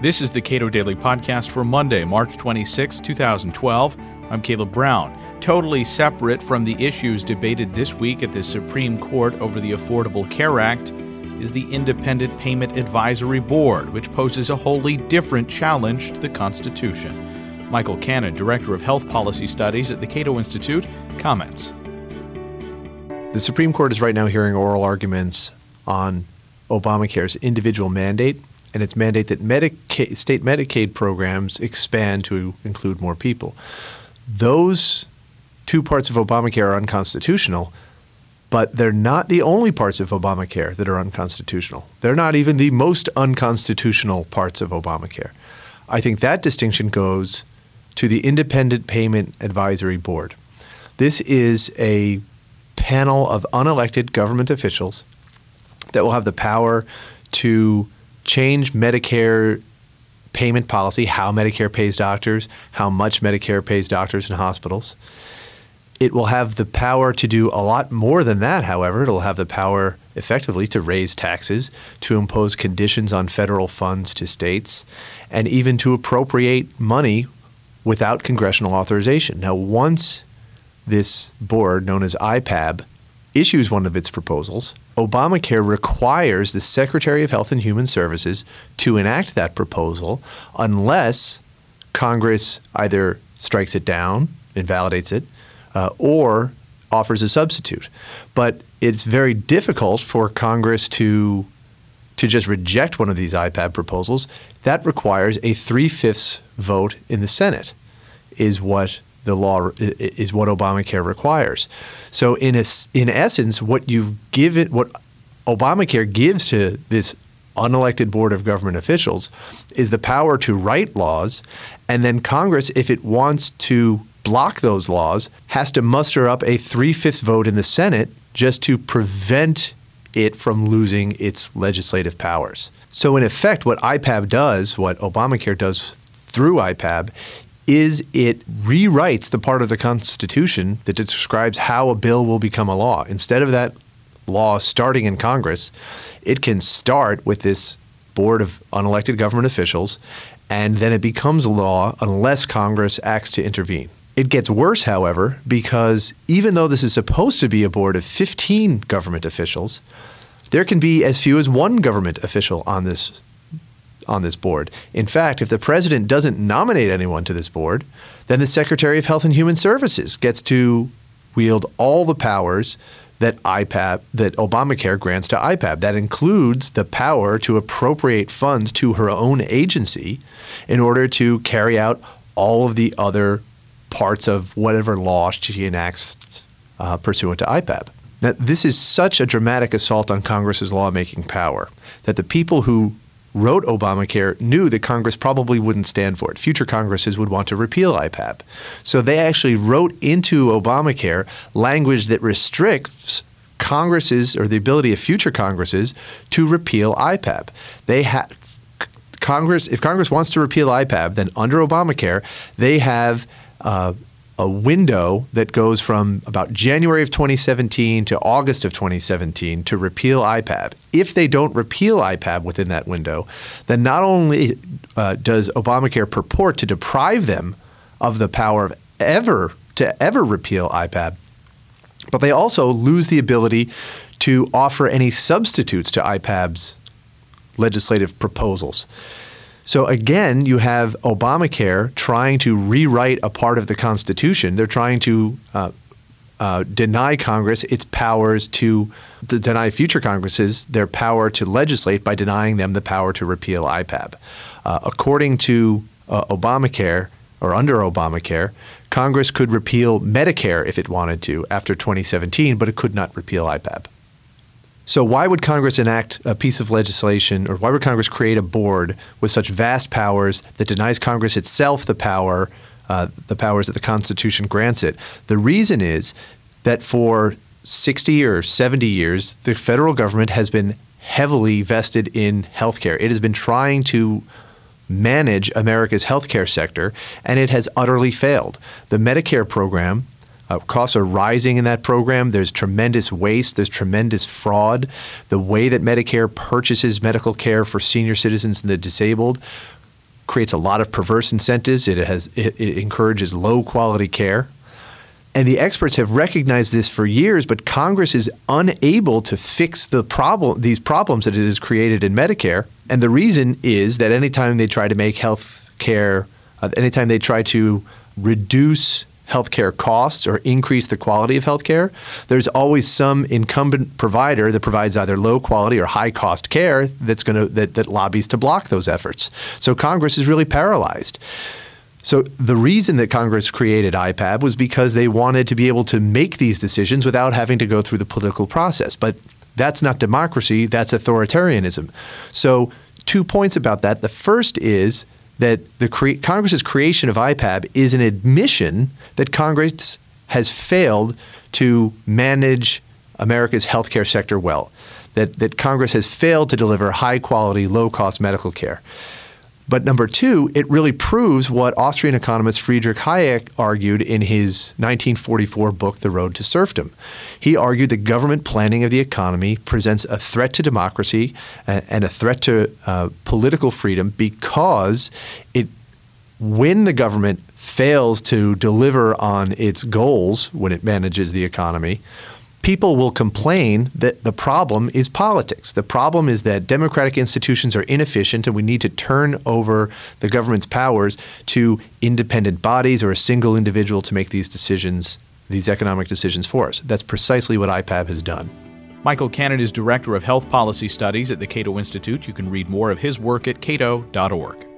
This is the Cato Daily Podcast for Monday, March 26, 2012. I'm Caleb Brown. Totally separate from the issues debated this week at the Supreme Court over the Affordable Care Act is the Independent Payment Advisory Board, which poses a wholly different challenge to the Constitution. Michael Cannon, Director of Health Policy Studies at the Cato Institute, comments. The Supreme Court is right now hearing oral arguments on Obamacare's individual mandate and its mandate that state Medicaid programs expand to include more people. Those two parts of Obamacare are unconstitutional, but they're not the only parts of Obamacare that are unconstitutional. They're not even the most unconstitutional parts of Obamacare. I think that distinction goes to the Independent Payment Advisory Board. This is a panel of unelected government officials that will have the power to change Medicare payment policy, how Medicare pays doctors, how much Medicare pays doctors and hospitals. It will have the power to do a lot more than that, however. It will have the power effectively to raise taxes, to impose conditions on federal funds to states, and even to appropriate money without congressional authorization. Now, once this board, known as IPAB, issues one of its proposals, Obamacare requires the Secretary of Health and Human Services to enact that proposal unless Congress either strikes it down, invalidates it, or offers a substitute. But it's very difficult for Congress to just reject one of these IPAB proposals. That requires a 3/5 vote in the Senate, is what the law is what Obamacare requires. So in essence, what Obamacare gives to this unelected board of government officials is the power to write laws, and then Congress, if it wants to block those laws, has to muster up a 3/5 vote in the Senate just to prevent it from losing its legislative powers. So in effect, what IPAB does, what Obamacare does through IPAB, is it rewrites the part of the Constitution that describes how a bill will become a law. Instead of that law starting in Congress, it can start with this board of unelected government officials, and then it becomes a law unless Congress acts to intervene. It gets worse, however, because even though this is supposed to be a board of 15 government officials, there can be as few as one government official on this board. In fact, if the president doesn't nominate anyone to this board, then the Secretary of Health and Human Services gets to wield all the powers that Obamacare grants to IPAB. That includes the power to appropriate funds to her own agency in order to carry out all of the other parts of whatever law she enacts pursuant to IPAB. Now, this is such a dramatic assault on Congress's lawmaking power that the people who wrote Obamacare knew that Congress probably wouldn't stand for it. Future Congresses would want to repeal IPAB. So they actually wrote into Obamacare language that restricts Congress's or the ability of future Congresses to repeal IPAB. If Congress wants to repeal IPAB, then under Obamacare, they have a window that goes from about January of 2017 to August of 2017 to repeal IPAB. If they don't repeal IPAB within that window, then not only does Obamacare purport to deprive them of the power of ever repeal IPAB, but they also lose the ability to offer any substitutes to IPAB's legislative proposals. So again, you have Obamacare trying to rewrite a part of the Constitution. They're trying to deny Congress its powers to deny future Congresses their power to legislate by denying them the power to repeal IPAB. According to Obamacare, or under Obamacare, Congress could repeal Medicare if it wanted to after 2017, but it could not repeal IPAB. So why would Congress enact a piece of legislation, or why would Congress create a board with such vast powers that denies Congress itself the powers that the Constitution grants it? The reason is that for 60 or 70 years, the federal government has been heavily vested in healthcare. It has been trying to manage America's healthcare sector, and it has utterly failed. The Medicare program, costs are rising in that program. There's tremendous waste. There's tremendous fraud. The way that Medicare purchases medical care for senior citizens and the disabled creates a lot of perverse incentives. It encourages low-quality care. And the experts have recognized this for years, but Congress is unable to fix these problems that it has created in Medicare. And the reason is that anytime they try to make health care, anytime they try to reduce healthcare costs or increase the quality of healthcare, there's always some incumbent provider that provides either low quality or high cost care that lobbies to block those efforts. So Congress is really paralyzed. So the reason that Congress created IPAB was because they wanted to be able to make these decisions without having to go through the political process. But that's not democracy, that's authoritarianism. So 2 points about that. The first is that Congress's creation of IPAB is an admission that Congress has failed to manage America's healthcare sector well, that Congress has failed to deliver high-quality, low-cost medical care. But number two, it really proves what Austrian economist Friedrich Hayek argued in his 1944 book, The Road to Serfdom. He argued that government planning of the economy presents a threat to democracy and a threat to political freedom because when the government fails to deliver on its goals when it manages the economy, people will complain that the problem is politics. The problem is that democratic institutions are inefficient and we need to turn over the government's powers to independent bodies or a single individual to make these decisions, these economic decisions for us. That's precisely what IPAB has done. Michael Cannon is Director of Health Policy Studies at the Cato Institute. You can read more of his work at cato.org.